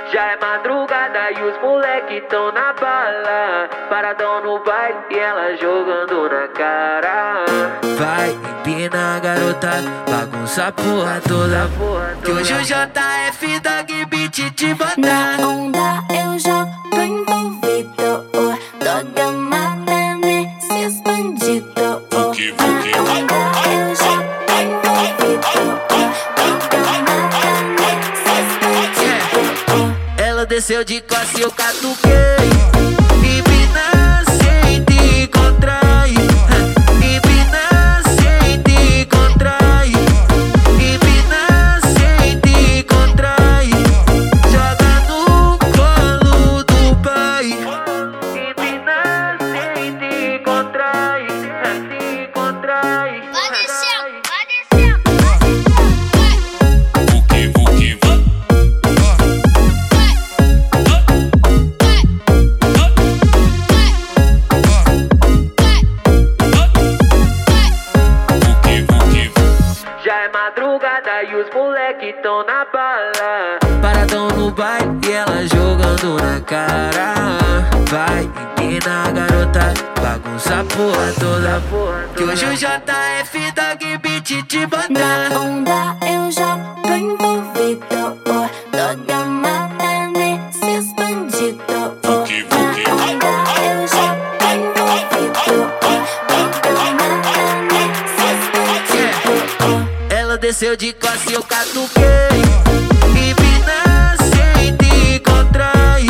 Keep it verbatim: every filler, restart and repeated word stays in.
Já é madrugada e os moleque tão na bala, paradão no baile e ela jogando na cara. Vai, empina garota, bagunça a porra toda. Que hoje o J F Dog Beat te botar. Na onda eu já tô envolvido, Dog amada nesses bandidos. Na onda eu já tô envolvido, Dog amada nesses bandidos. Ela desceu de classe, eu catuquei. Empina sem te contrai. Empina sem te contrai. Empina sem te contrai. Joga no colo do pai. Empina sem te contrai, te contrai. Vai descendo, vai descendo. Vuki, vuki, vu. Vuki, vuki, vu. Já é madrugada e os moleque tão na bala, Paradão no baile e ela jogando na cara. Vai, empina garota, bagunça a porra toda. Que hoje o J F Dog Beat te botar. Na onda eu já tô envolvido, Dog amada nesses bandidos. Vuki, vuki, Na onda eu já tô envolvido, Dog amada nesses bandidos. Ela desceu de classe, eu catuquei. Empina sem te contrai.